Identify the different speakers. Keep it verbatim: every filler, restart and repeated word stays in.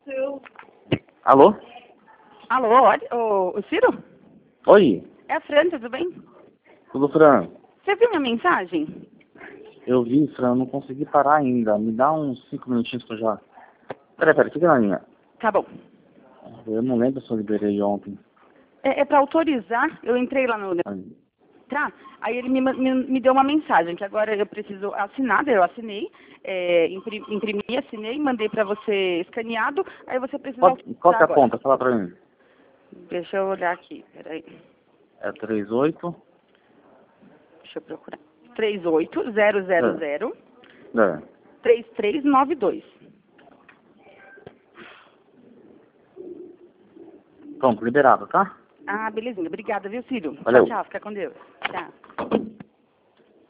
Speaker 1: Alô?
Speaker 2: Alô, olha, o, o Ciro?
Speaker 1: Oi,
Speaker 2: É a Fran, tudo bem?
Speaker 1: tudo Fran?
Speaker 2: Você viu minha mensagem?
Speaker 1: Eu vi, Fran, não consegui parar ainda. Me dá uns cinco minutinhos que eu já... Peraí, peraí, fica na linha.
Speaker 2: Tá bom.
Speaker 1: Eu não lembro se eu liberei ontem.
Speaker 2: É, é para autorizar, eu entrei lá no...
Speaker 1: Aí,
Speaker 2: Tá? Aí ele me, ma- me, me deu uma mensagem que agora eu preciso assinar, daí eu assinei, é, impri- imprimi, assinei, mandei para você escaneado, aí você precisa
Speaker 1: Qual, qual
Speaker 2: autorizar
Speaker 1: que é a
Speaker 2: agora.
Speaker 1: conta? Fala pra mim.
Speaker 2: Deixa eu olhar aqui, peraí.
Speaker 1: É trinta e oito?
Speaker 2: Deixa eu procurar. três oito zero zero
Speaker 1: É,
Speaker 2: zero
Speaker 1: é.
Speaker 2: três três nove dois.
Speaker 1: Pronto, liberado, tá?
Speaker 2: Ah, belezinha. Obrigada, viu, Ciro? Tchau,
Speaker 1: Valeu.
Speaker 2: tchau. Fica com Deus. Tchau.